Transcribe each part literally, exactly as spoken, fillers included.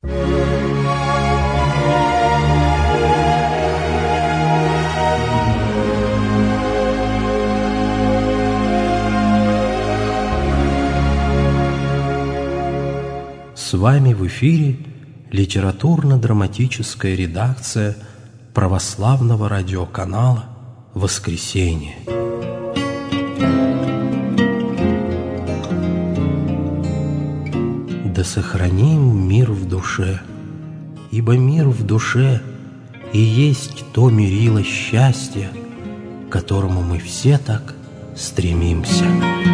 С вами в эфире литературно-драматическая редакция православного радиоканала «Воскресенье». Да сохраним мир в душе, ибо мир в душе и есть то мерило счастья, к которому мы все так стремимся.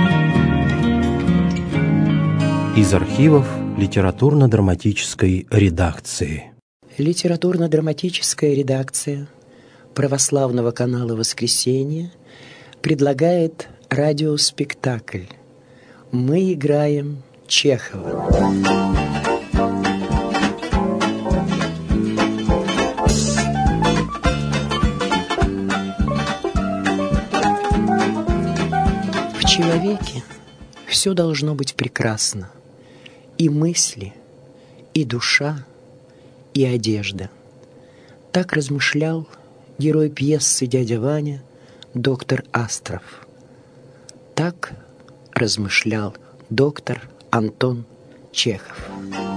Из архивов литературно-драматической редакции. Литературно-драматическая редакция православного канала «Воскресенье» предлагает радиоспектакль «Мы играем Чехова». В человеке все должно быть прекрасно. И мысли, и душа, и одежда. Так размышлял герой пьесы «Дядя Ваня» доктор Астров. Так размышлял доктор Антон Чехов.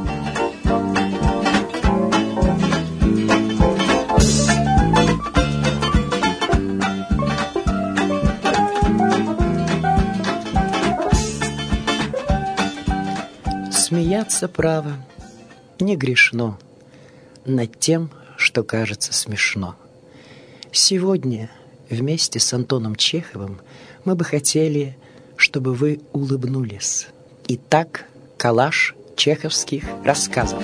Смеяться, право, не грешно над тем, что кажется смешно. Сегодня вместе с Антоном Чеховым мы бы хотели, чтобы вы улыбнулись. Итак, коллаж чеховских рассказов.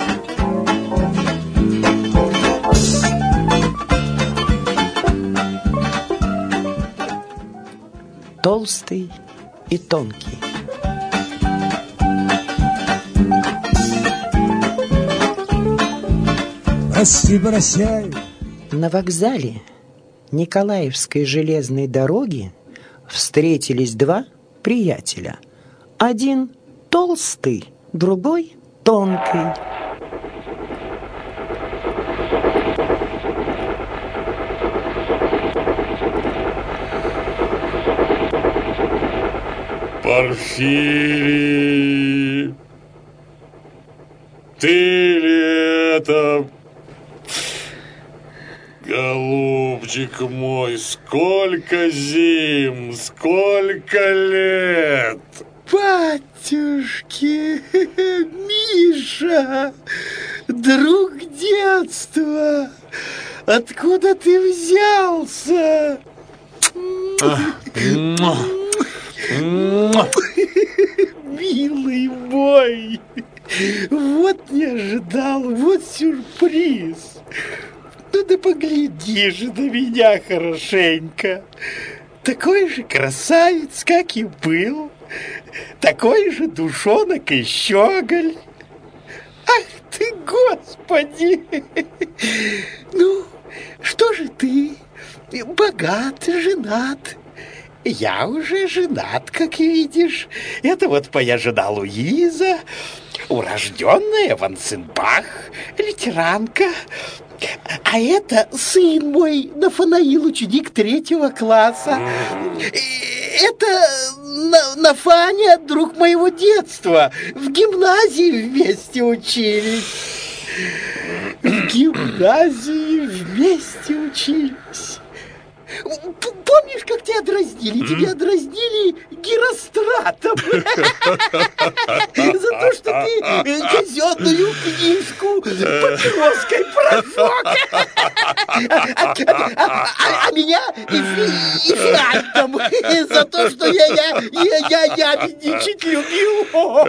Толстый и тонкий. Прости, прощай. На вокзале Николаевской железной дороги встретились два приятеля. Один толстый, другой тонкий. Порфирий, ты ли это... Голубчик мой, сколько зим, сколько лет! Батюшки, Миша, друг детства, откуда ты взялся? Милый мой, вот не ожидал, вот сюрприз. Ну да погляди же на меня хорошенько. Такой же красавец, как и был. Такой же душонок и щеголь. Ах ты, Господи! Ну, что же ты? Богат, женат. Я уже женат, как видишь. Это вот моя жена Луиза, урожденная Ванценбах, ветеранка. А это сын мой, Нафанаил, ученик третьего класса. Это Нафаня, друг моего детства. В гимназии вместе учились. В гимназии вместе учились. Помнишь, как тебя дразнили? Тебя дразнили Геростратом. За то, что ты казенную книжку Петровской прожег. А меня Эфиальтом. За то, что я ябедничать любил.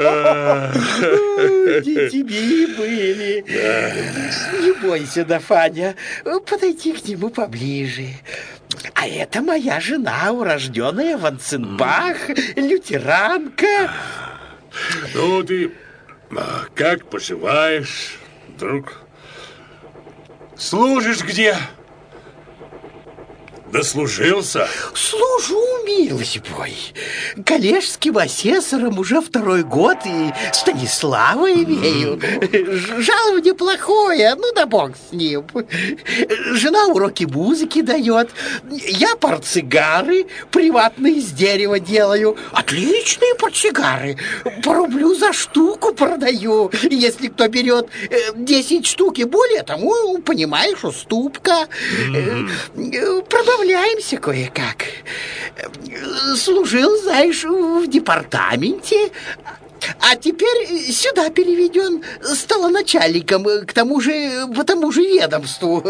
Детьми были. Не бойся, Нафаня. Подойди к нему поближе. А это моя жена, урожденная Ванценбах, лютеранка. Ну, ты как поживаешь, друг? Служишь где? дослужился? Служу, милый мой. Коллежским асессором уже второй год и Станислава имею. Жалование плохое, ну да бог с ним. Жена уроки музыки дает. Я портсигары приватные из дерева делаю. Отличные портсигары. По рублю за штуку продаю. Если кто берет десять штук и более, тому, понимаешь, уступка. Пробавляемся кое-как. Служил, знаешь, в департаменте, а теперь сюда переведен столоначальником к тому же, по тому же ведомству.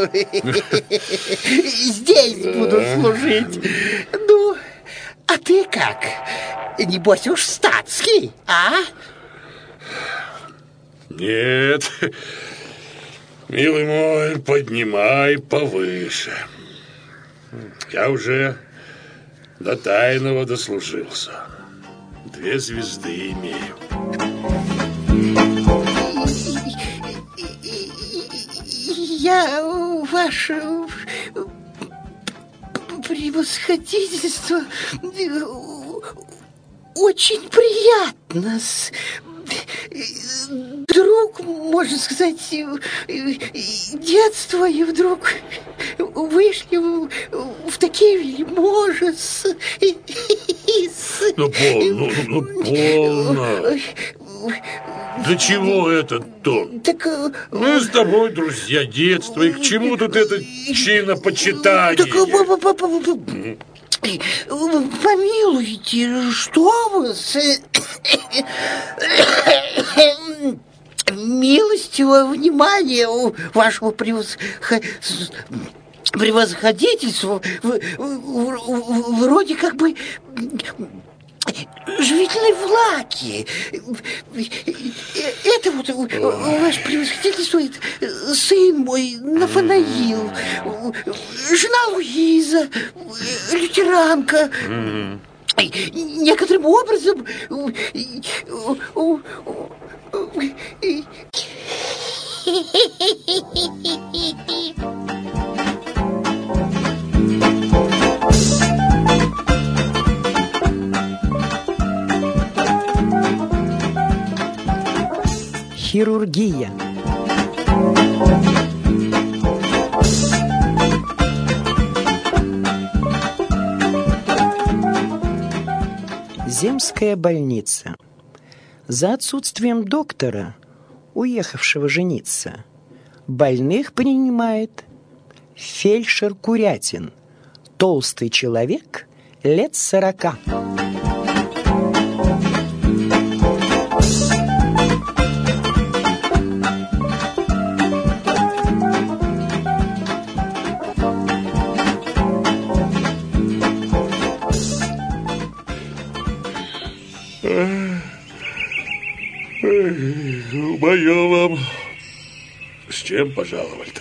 Здесь буду служить. Ну, а ты как? Небось уж статский, а? Нет, милый мой, поднимай повыше. Я уже до тайного дослужился. Две звезды имею. Я, ваше превосходительство, очень приятно. Друг, можно сказать, детства, и вдруг вышли в, в такие вельможи. Ну, полно, ну, полно. Для чего этот тон? Так, мы с тобой друзья детства, и к чему тут это чинопочитание? Так, помилуйте, что вы с... Милостивое внимание вашего превосход... превосходительства вроде как бы живительной влаги. Это вот ваше превосходительство, сын мой Нафанаил, жена Луиза, лютеранка. Некоторым образом хирургия. Земская больница. За отсутствием доктора, уехавшего жениться, больных принимает фельдшер Курятин, толстый человек лет сорока. Мое вам. С чем пожаловали-то?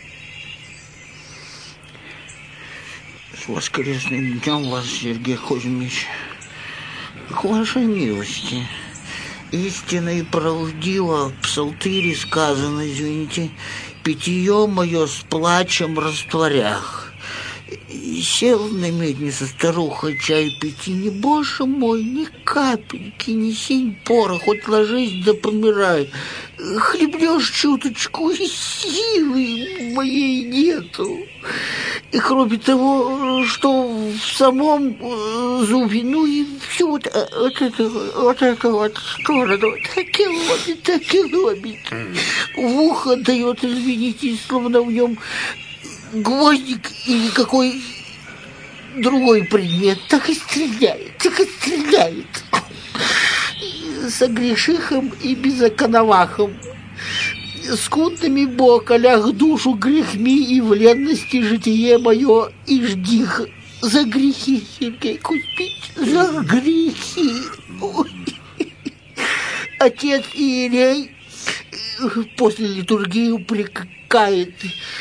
С воскресным днем вас, Сергей Кузьмич. К вашей милости. Истинно и правдиво в псалтыре сказано, извините, питье мое с плачем растворях. И сел на меднице старуха чай пить, и не, боже мой, ни капельки, ни синь пора, хоть ложись да помирай. Хлебнешь чуточку, и силы моей нету. И кроме того, что в самом зубе, ну и все вот, вот это вот, это вот сторону, так и ломит, так и ломит. В ухо дает, извините, словно в нем гвоздик или какой другой предмет, так и стреляет, так и стреляет. С огрешихом и безоконовахом, скудными бокалях душу грехми и в ленности житие мое и ждих. За грехи, Сергей Кузьмич, за грехи. Ой. Отец Иерей после литургии упрекает: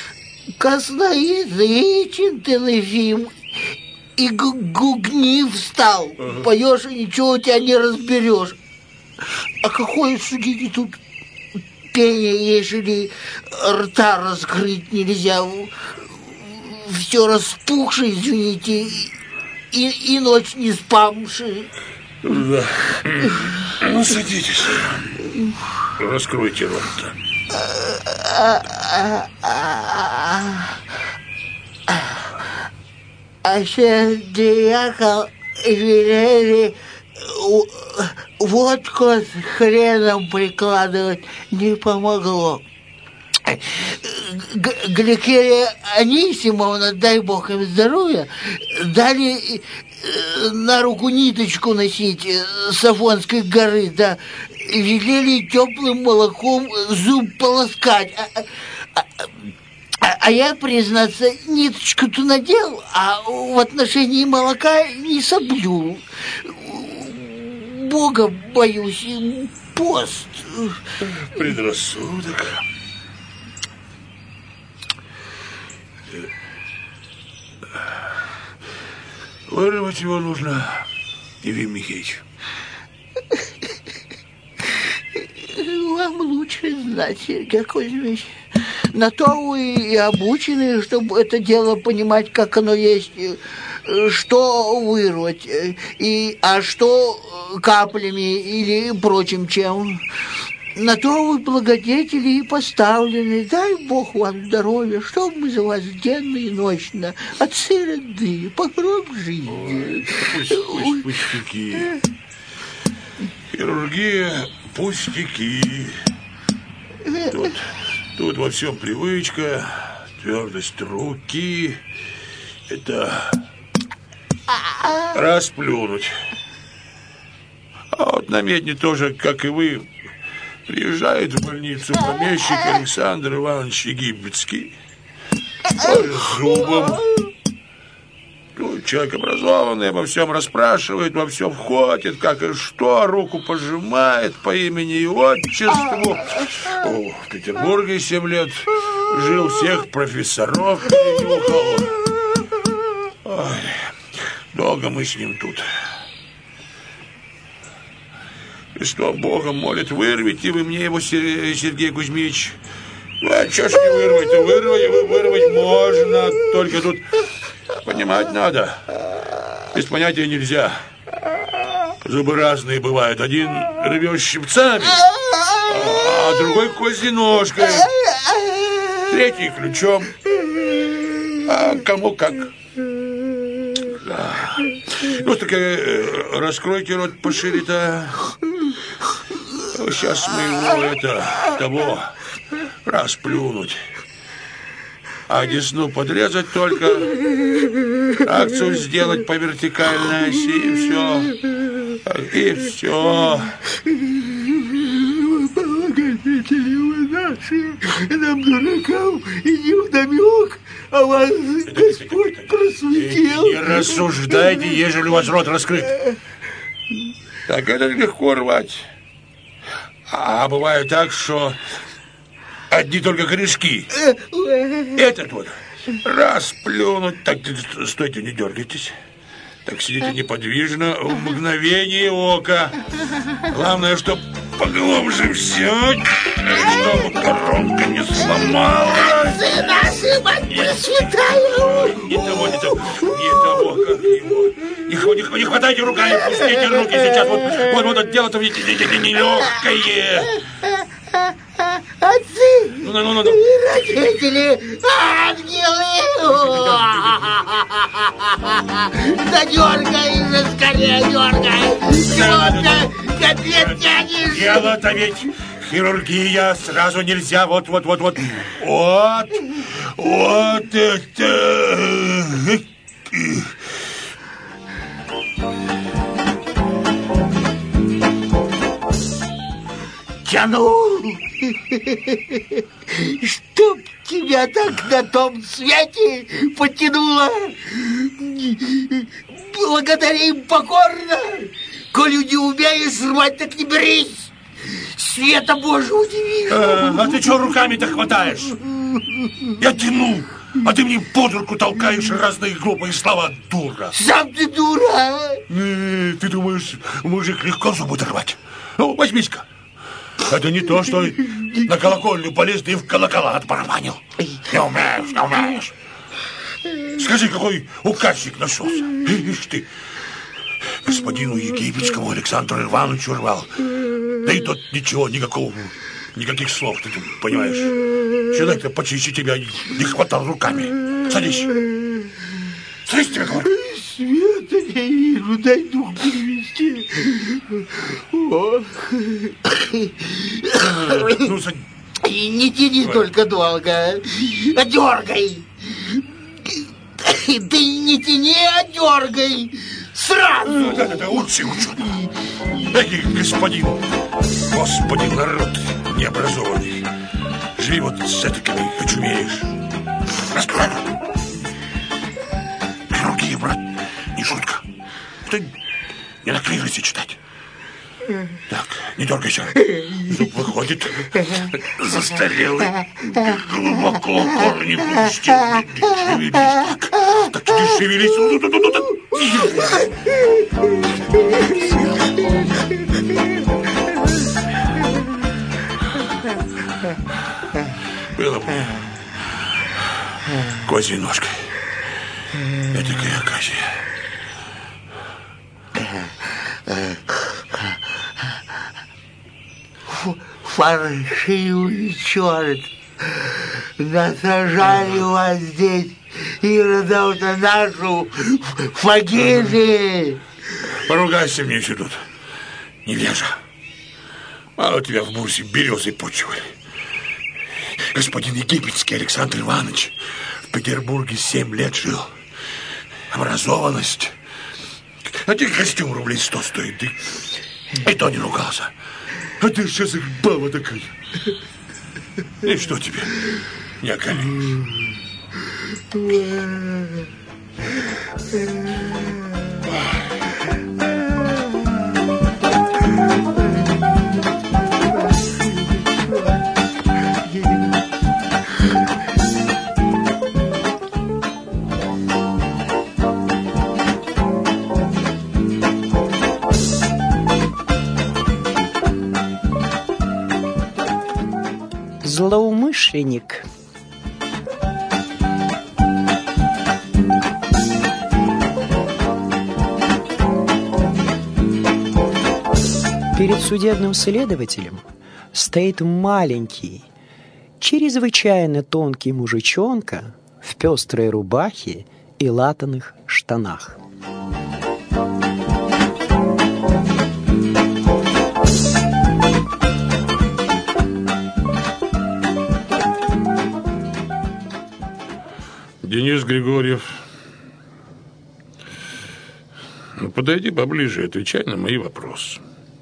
косноязычен ты, Левим, и гугнив стал. Ага. Поешь, и ничего у тебя не разберешь. А какое, судите, тут пение, если рта раскрыть нельзя? все распухший, извините, и, и ночь не спавший. Да. Ну, садитесь. Раскройте рот-то. А сердеяка велели водку с хреном прикладывать, не помогло. Гликерия Анисимовна, дай бог им здоровья, дали на руку ниточку носить с Афонской горы, да, велели теплым молоком зуб полоскать. А, а, а я, признаться, ниточку-то надел, а в отношении молока не соблюл. Бога боюсь, пост. Предрассудок. Вырвать его нужно, Ефим Михеич. Вам лучше знать, Сергей Кузьмич. На то вы и обучены, чтобы это дело понимать, как оно есть. Что вырвать, и, а что каплями или прочим чем. На то вы благодетели и поставлены. Дай Бог вам здоровья, чтоб мы за вас денно и ночно от сыроды по гроб жизни. Пусть, пусть, пустяки. Хирургия пустяки. Тут, тут во всем привычка, твердость руки. Это расплюнуть. А вот на медне тоже, как и вы, приезжает в больницу помещик Александр Иванович Египетский. С зубом. Ну, человек образованный, обо всем расспрашивает, во всем входит, как и что, руку пожимает по имени и отчеству. О, в Петербурге семь лет жил, всех профессоров перенюхал. Ой, долго мы с ним тут. И что Богом молит, вырвите вы мне его, Сергей Кузьмич. Ну, а что ж не вырвать-то? Вырвать, вырвать можно, только тут понимать надо. Без понятия нельзя. Зубы разные бывают. Один рвет щипцами, а другой козьей ножкой, третий ключом. А кому как. Да. Ну, так э, раскройте рот пошире-то. Сейчас мы его, это, того, расплюнуть. А десну подрезать только, акцию сделать по вертикальной оси, и все. И все. Погодите ли вы наши, нам, дуракам, и невдомек, а вас Господь просветил. Не рассуждайте, ежели у вас рот раскрыт. Так это легко рвать. А бывает так, что одни только корешки. Этот вот раз плюнуть. Так, стойте, не дергайтесь. Так сидите неподвижно в мгновение ока. Главное, чтоб поглубже взять, чтобы коронка не сломалась. Отцы наши, мать пресвятая! Не того, не того, не того, как его. Не, не, не хватайте руками, пустите руки сейчас. Вот, вот, вот это дело-то нелегкое. Отцы! Ну, ну, ну, ну. И родители! Ангелы! Да дергай же, скорее дергай! Сегодня капец тянешь! Дело-то ведь хирургия, сразу нельзя. Вот, вот, вот, вот. Вот, вот это... Тянул! Чтоб тебя так на том свете потянуло! Благодарим покорно! Коли не умеешь рвать, так не берись! Света Божия удиви! А, а ты что руками-то хватаешь? Я тяну, а ты мне под руку толкаешь разные глупые слова, дура! Сам ты дура! Э, ты думаешь, мужик легко зубы рвать? Ну, возьмись-ка! Это не то, что на колокольню полез, ты в колокола отбарабанил. Не умеешь, не умеешь. Скажи, какой указчик нашелся? Ишь ты, господину египетскому Александру Ивановичу рвал. Да и тот ничего, никакого, никаких слов, ты понимаешь. Человек-то почище тебя не хватал руками. Садись. Садись, тебе говорю. Света не вижу, дай дух перевести. Ох. Ну, садись. И не тяни только долго, а дергай. Ты не тяни, а дергай. Сразу. Да-да-да, учи, ученый. Эй, господин, господи, народ необразованный. Живи вот с этакими, очумеешь. Раскладу. Руки, брат, не шутка. Ты не наклеивайся читать. Так, не дергайся. Зуб выходит. Застарелый. Глубоко корни пусти. Шевелись так. Так не шевелись. Было бы козьей ножкой. Этакая оказия. Фальшивый черт, насажали вас здесь иродов-то нашу фагины. Поругайся мне еще тут, невежа. Мало тебя в бурсе березы почивали. Господин египетский Александр Иванович в Петербурге семь лет жил. Образованность. Один костюм рублей сто стоит, ты и то не ругался. А ты сейчас их баба такая. И что тебе, не околи? Злоумышленник. Перед судебным следователем стоит маленький, чрезвычайно тонкий мужичонка в пестрой рубахе и латаных штанах. Денис Григорьев, ну, подойди поближе и отвечай на мои вопросы.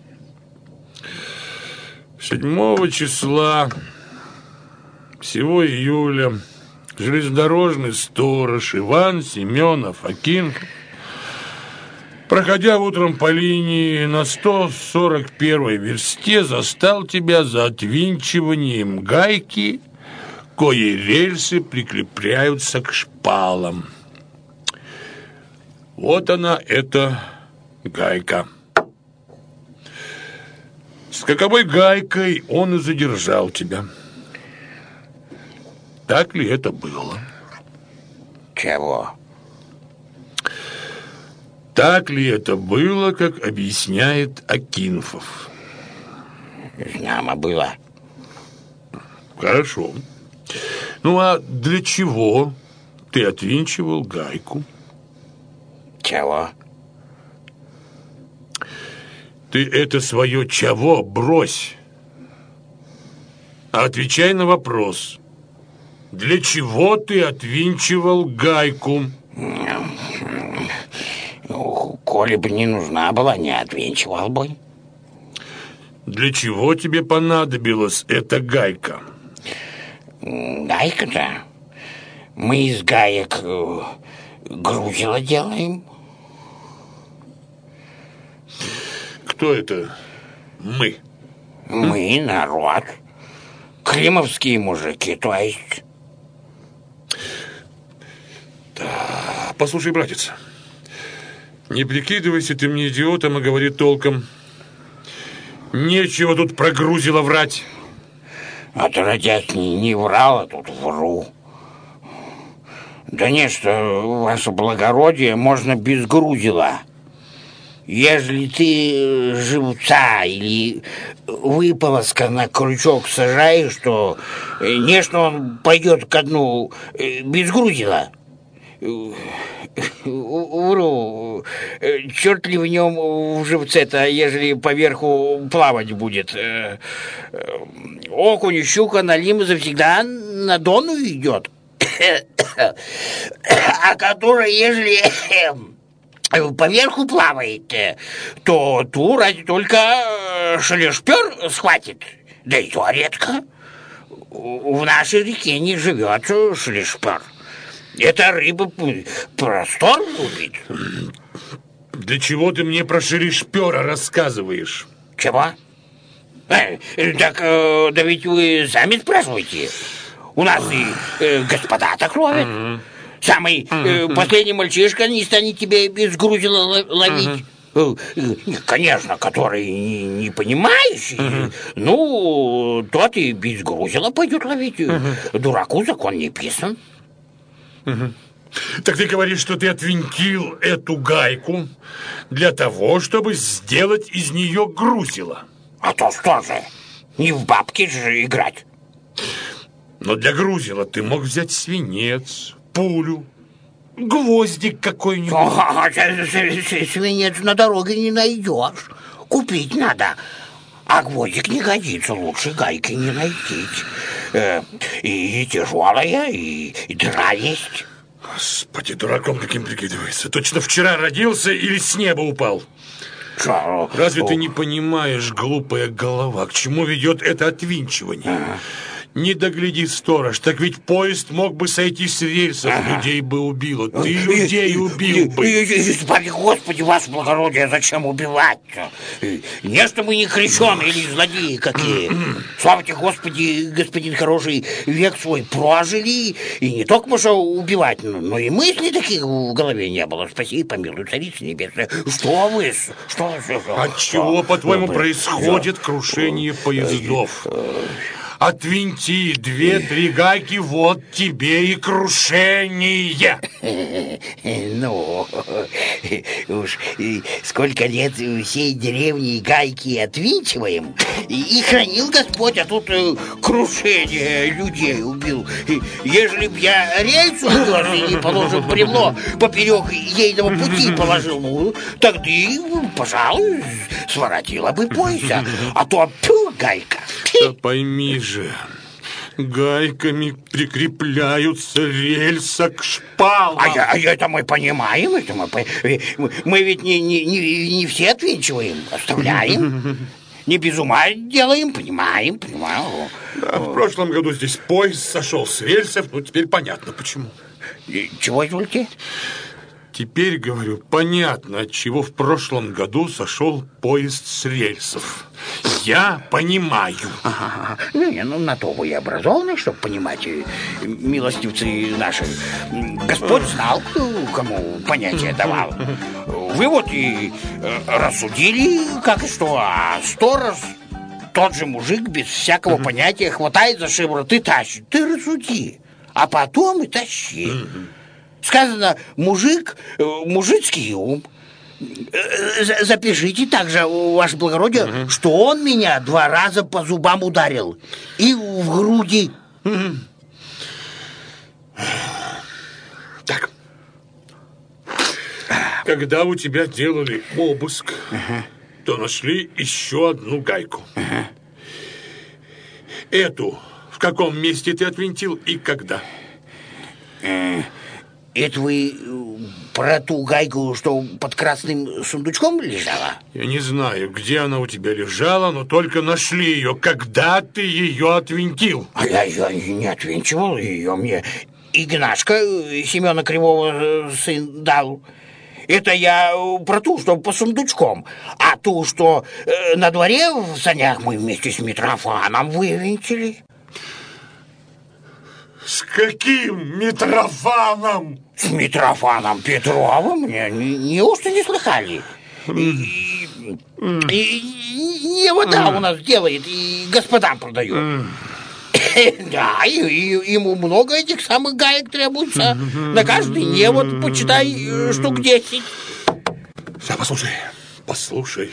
седьмого числа всего июля железнодорожный сторож Иван Семенов Акинфов, проходя утром по линии на сто сорок первой версте, застал тебя за отвинчиванием гайки, кои рельсы прикрепляются к шпалам. Вот она, эта гайка. С каковой гайкой он и задержал тебя. Так ли это было? Чего? Так ли это было, как объясняет Акинфов? Знамо было. Хорошо. Ну, а для чего ты отвинчивал гайку? Чего? Ты это свое «чего» брось. А отвечай на вопрос. Для чего ты отвинчивал гайку? Ну, коли бы не нужна была, не отвинчивал бы. Для чего тебе понадобилась эта гайка? Гайка-то? Мы из гаек э, грузило делаем. Кто это мы? Мы, народ. Климовские мужики, то есть. Да, послушай, братец, не прикидывайся ты мне идиотом и говори толком. Нечего тут про грузило врать. Отродясь не, не врал, а тут вру. Да нет, что, ваше благородие, можно без грузила. Ежели ты живца или выполоска на крючок сажаешь, то, конечно, он пойдет ко дну без грузила. Вру, черт ли в нем в живце-то, ежели поверху плавать будет. Окунь, щука, налим завсегда на дону идет. А который, ежели поверху плавает, то ту ради только шелешпер схватит. Да и то редко. В нашей реке не живет шелешпер. Эта рыба простор любит. Для чего ты мне про шелешпера рассказываешь? Чего? Э, так, э, да ведь вы сами спрашиваете. У нас и э, господа так ловят. Mm-hmm. Самый э, последний мальчишка не станет тебе без грузила ловить. Mm-hmm. Э, конечно, который не, не понимающий, mm-hmm. ну, тот и без грузила пойдет ловить. Mm-hmm. Дураку закон не писан. Mm-hmm. Так ты говоришь, что ты отвинтил эту гайку для того, чтобы сделать из нее грузило. А то что же? Не в бабки же играть. Но для грузила ты мог взять свинец, пулю, гвоздик какой-нибудь. Ага, свинец на дороге не найдешь. Купить надо. А гвоздик не годится, лучше гайки не найти. Э, и тяжелая, и, и дыра есть. Господи, дураком каким прикидывается. Точно вчера родился или с неба упал? Что? Разве ты не понимаешь, глупая голова, к чему ведет это отвинчивание? Ага. Не догляди, сторож, так ведь поезд мог бы сойти с рельсов, ага. людей бы убило. Ты людей убил бы. Избави, Господи, ваше благородие, зачем убивать-то? Не, что мы не крещеные или злодеи какие. Слава тебе, Господи, господин хороший, век свой прожили, и не только можно убивать, но и мыслей таких в голове не было. Спаси и помилуй, царица небесная. Что вы? Что? От чего, по-твоему, происходит крушение поездов? Отвинти две-три гайки, вот тебе и крушение. Ну, уж сколько лет всей деревни гайки отвинчиваем, и хранил Господь, а тут крушение людей убил. Ежели б я рельсу в глазы положил бревно поперек ейного пути положил, ну, тогда, пожалуй, своротила бы пояса, а то тьфу, гайка. Да пойми же, гайками прикрепляются рельса к шпалам. А, я, а это мы понимаем, это мы, мы ведь не, не, не, не все отвинчиваем, оставляем. Не без ума делаем, понимаем, понимаем. Да, в прошлом году здесь поезд сошел с рельсов, ну теперь понятно почему. Чего извольте? Теперь, говорю, понятно, от чего в прошлом году сошел поезд с рельсов. Я понимаю. Ага, ну, не, ну на то вы и образованный, чтобы понимать, милостивцы наши. Господь знал, кому понятие давал. Вы вот и рассудили, как и что, а сторож, тот же мужик без всякого понятия хватает за шиворот и тащит. Ты рассуди, а потом и тащи. Сказано, мужик, мужицкий ум. Запишите также, ваше благородие, угу. что он меня два раза по зубам ударил. И в груди. Угу. Так. Когда у тебя делали обыск, угу. то нашли еще одну гайку. Угу. Эту в каком месте ты отвинтил и когда? Это вы про ту гайку, что под красным сундучком лежала? Я не знаю, где она у тебя лежала, но только нашли ее. Когда ты ее отвинтил? А я ее не отвинчивал, ее мне Игнашка Семена Кривого сын дал. Это я про ту, что по сундучком. А ту, что на дворе в санях мы вместе с Митрофаном вывинтили. С каким Митрофаном? С Митрофаном Петровым? Не, неужто не слыхали? И, и, и вода у нас делает, и господам продает. Да, и, и ему много этих самых гаек требуется. На каждый не, вот, почитай, штук десять. Да, послушай, послушай.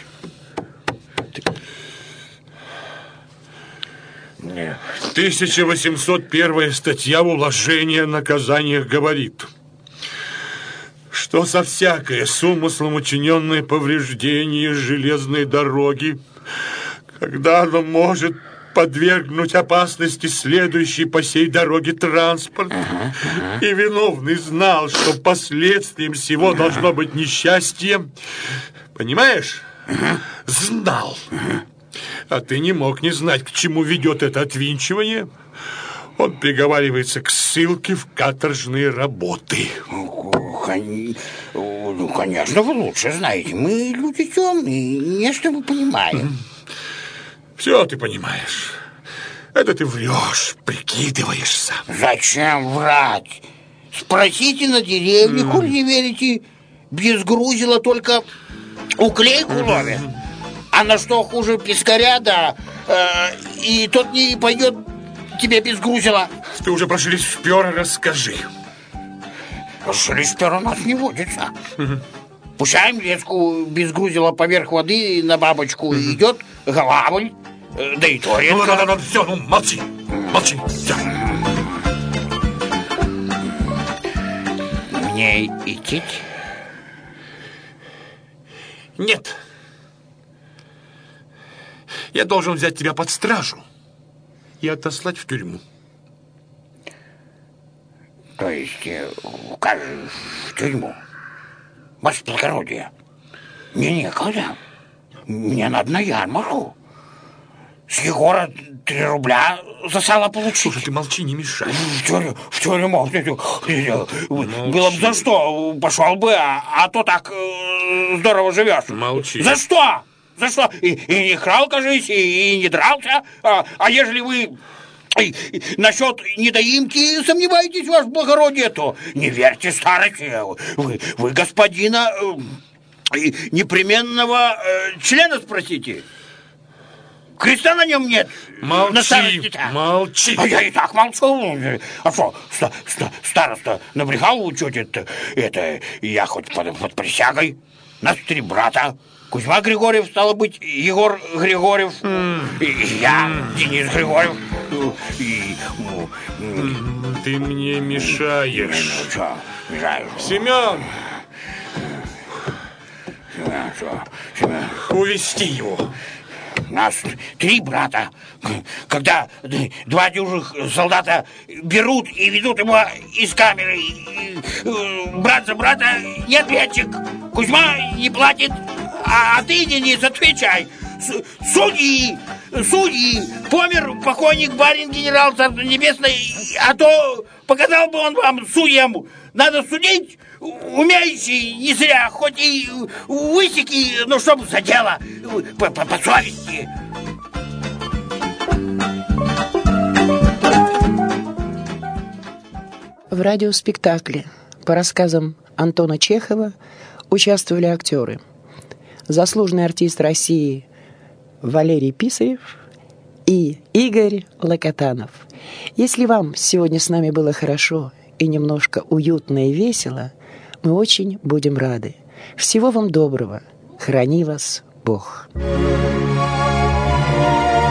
Нет. тысяча восемьсот первая статья уложения о наказаниях говорит, что за всякое с умыслом учиненное повреждение железной дороги, когда оно может подвергнуть опасности следующий по сей дороге транспорт, ага, ага. и виновный знал, что последствием всего ага. должно быть несчастье, понимаешь? Ага. Знал. Ага. А ты не мог не знать, к чему ведет это отвинчивание. Он приговаривается к ссылке в каторжные работы. Ну, конечно, вы лучше знаете. Мы люди темные, нечто мы понимаем. Все ты понимаешь. Это ты врешь, прикидываешься. Зачем врать? Спросите на деревне, mm. коль не верите. Без грузила только уклейку mm-hmm. ловят. А на что хуже пескаря, да, э, и тот не пойдет тебе без грузила. Ты уже про шелестпера расскажи. Шелестпер у нас не водится. Mm-hmm. Пущаем леску без грузила поверх воды на бабочку mm-hmm. идет голавль. Да и то редко. Ну, ну, ну, ну, все, ну, молчи, молчи, все. Мне идти? Нет. Я должен взять тебя под стражу и отослать в тюрьму. То есть, как в тюрьму? Ваше благородие, мне некогда. Мне надо на ярмарку. С Егора три рубля за сало получить. Слушай, ты молчи, не мешай. В тюрьму, в тюрьму. Было бы за что, пошел бы, а, а то так э, здорово живешь. Молчи. За что? За что? И, и не крал, кажись, и, и не дрался. А, а ежели вы и, и, насчет недоимки сомневаетесь, ваше благородие, то не верьте старости. Вы, вы господина э, непременного э, члена спросите. Креста на нем нет. Молчи, молчи. А я и так молчу. А что, ста, ста, староста набрехал в учете? Это я хоть под, под присягой. Нас три брата. Кузьма Григорьев, стало быть, Егор Григорьев. Mm. И, и я, mm. Денис Григорьев. И, ну, mm. Ты мне мешаешь. Ну, что, мешаешь? Семен! Семен, что? Семен. Увести его. Нас три брата. Когда два дюжих солдата берут и ведут его из камеры, брат за брата не ответчик. Кузьма не платит, а ты, Денис, отвечай. Судьи, судьи, помер покойник барин генерал Царство Небесное, а то показал бы он вам, судьям, надо судить умеющий не зря, хоть и высеки, но чтобы за дело, по, по, по совести. В радиоспектакле по рассказам Антона Чехова участвовали актеры: заслуженный артист России Валерий Писарев и Игорь Локотанов. Если вам сегодня с нами было хорошо и немножко уютно и весело, мы очень будем рады. Всего вам доброго. Храни вас Бог.